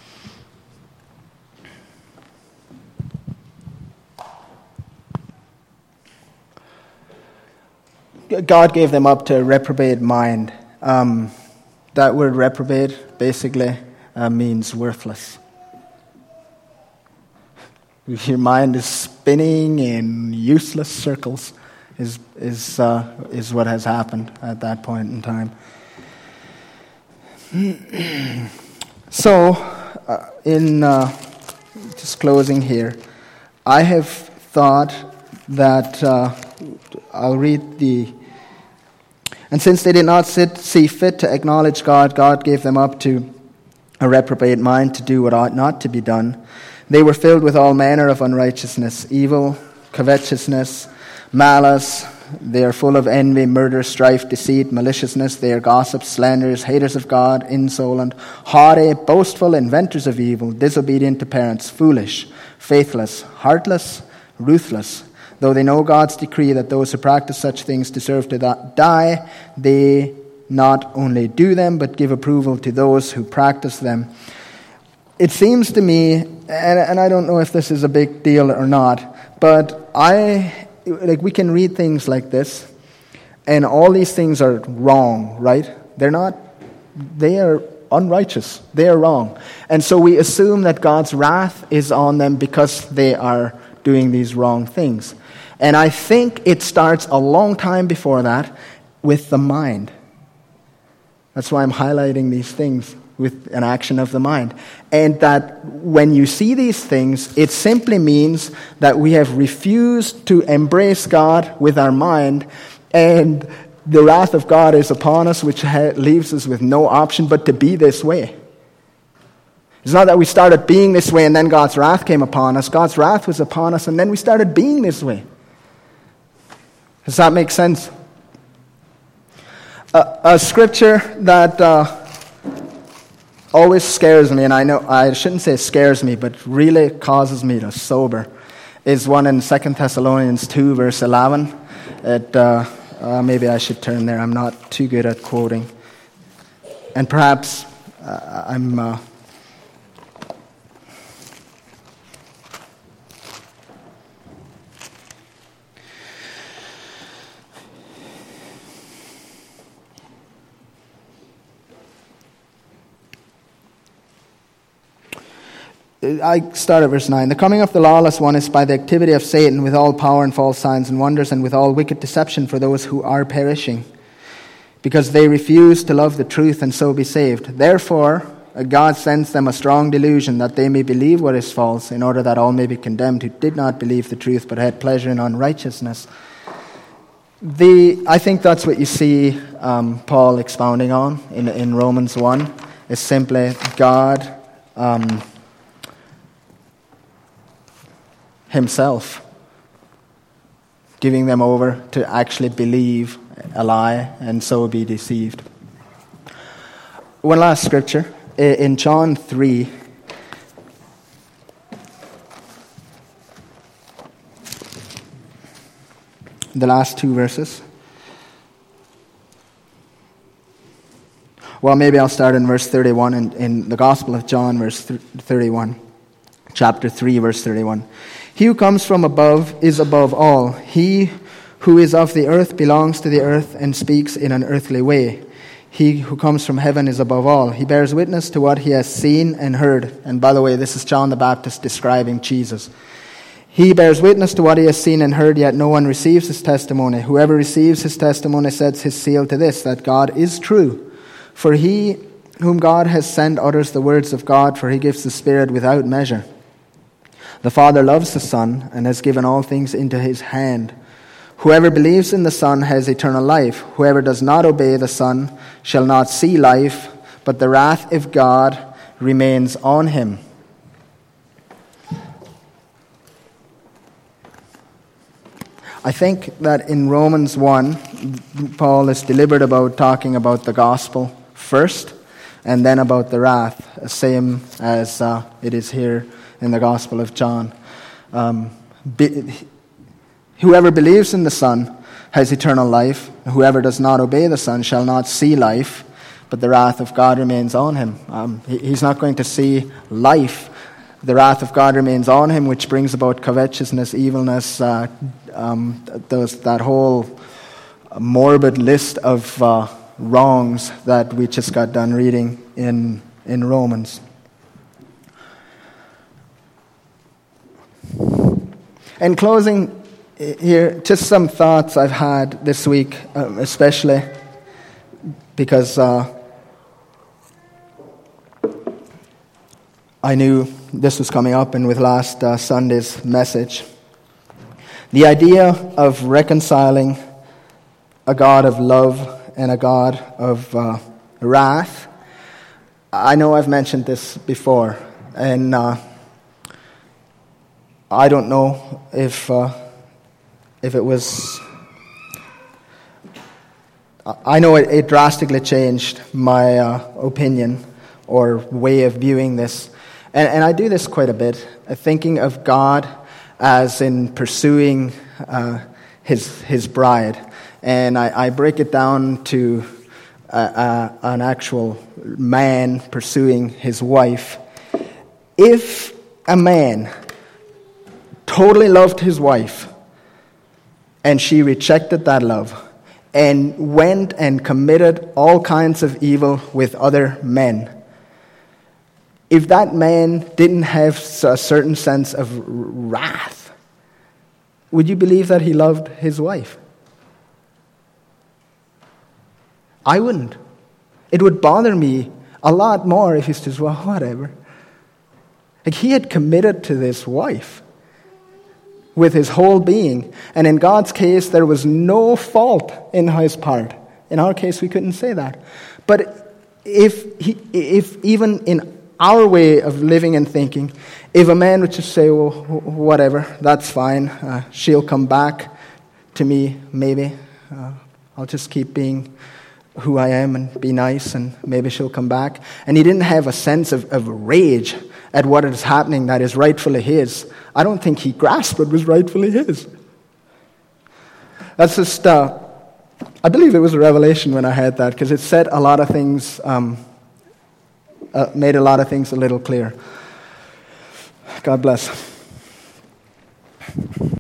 S1: God gave them up to a reprobate mind. Um, that word reprobate basically uh, means worthless. Your mind is spinning in useless circles is is uh, is what has happened at that point in time. So, uh, in uh, just closing here, I have thought that uh, I'll read the. And since they did not sit, see fit to acknowledge God, God gave them up to a reprobate mind to do what ought not to be done. They were filled with all manner of unrighteousness, evil, covetousness, malice. They are full of envy, murder, strife, deceit, maliciousness. They are gossips, slanderers, haters of God, insolent, haughty, boastful, inventors of evil, disobedient to parents, foolish, faithless, heartless, ruthless. Though they know God's decree that those who practice such things deserve to die, they not only do them, but give approval to those who practice them. It seems to me, and, and I don't know if this is a big deal or not, but I, like we can read things like this, and all these things are wrong, right? They're not, they are unrighteous. They are wrong. And so we assume that God's wrath is on them because they are doing these wrong things. And I think it starts a long time before that with the mind. That's why I'm highlighting these things with an action of the mind. And that when you see these things, it simply means that we have refused to embrace God with our mind, and the wrath of God is upon us, which ha- leaves us with no option but to be this way. It's not that we started being this way and then God's wrath came upon us. God's wrath was upon us and then we started being this way. Does that make sense? Uh, a scripture that uh, always scares me, and I know I shouldn't say scares me, but really causes me to sober, is one in Second Thessalonians two, verse eleven. It, uh, uh, maybe I should turn there. I'm not too good at quoting. And perhaps uh, I'm... Uh, I start at verse nine. The coming of the lawless one is by the activity of Satan with all power and false signs and wonders and with all wicked deception for those who are perishing, because they refuse to love the truth and so be saved. Therefore, God sends them a strong delusion that they may believe what is false, in order that all may be condemned who did not believe the truth but had pleasure in unrighteousness. The I think that's what you see um, Paul expounding on in, in Romans one, is simply God... Um, Himself giving them over to actually believe a lie and so be deceived. One last scripture in John three. The last two verses. Well, maybe I'll start in verse thirty-one in, in the Gospel of John, verse thirty-one. Chapter three, verse thirty-one. He who comes from above is above all. He who is of the earth belongs to the earth and speaks in an earthly way. He who comes from heaven is above all. He bears witness to what he has seen and heard. And by the way, this is John the Baptist describing Jesus. He bears witness to what he has seen and heard, yet no one receives his testimony. Whoever receives his testimony sets his seal to this, that God is true. For he whom God has sent utters the words of God, for he gives the Spirit without measure. The Father loves the Son and has given all things into his hand. Whoever believes in the Son has eternal life. Whoever does not obey the Son shall not see life, but the wrath of God remains on him. I think that in Romans one, Paul is deliberate about talking about the gospel first, and then about the wrath, same as uh, it is here in the Gospel of John. Um, be, whoever believes in the Son has eternal life. Whoever does not obey the Son shall not see life, but the wrath of God remains on him. Um, he, he's not going to see life. The wrath of God remains on him, which brings about covetousness, evilness, uh, um, those, that whole morbid list of uh, wrongs that we just got done reading in, in Romans. In closing here, just some thoughts I've had this week, um, especially because uh, I knew this was coming up, and with last uh, Sunday's message. The idea of reconciling a God of love and a God of uh, wrath. I know I've mentioned this before, and uh, I don't know if uh, if it was... I know it, it drastically changed my uh, opinion or way of viewing this. And, and I do this quite a bit, uh, thinking of God as in pursuing uh, his his bride. And I, I break it down to uh, uh, an actual man pursuing his wife. If a man totally loved his wife and she rejected that love and went and committed all kinds of evil with other men, if that man didn't have a certain sense of wrath, would you believe that he loved his wife? I wouldn't. It would bother me a lot more if he's just, well, whatever. Like, he had committed to this wife with his whole being. And in God's case, there was no fault in his part. In our case, we couldn't say that. But if he, if even in our way of living and thinking, if a man would just say, well, whatever, that's fine, uh, she'll come back to me, maybe. Uh, I'll just keep being who I am and be nice, and maybe she'll come back. And he didn't have a sense of, of rage at what is happening that is rightfully his. I don't think he grasped what was rightfully his. That's just, uh, I believe it was a revelation when I heard that, because it said a lot of things, um, uh, made a lot of things a little clear. God bless.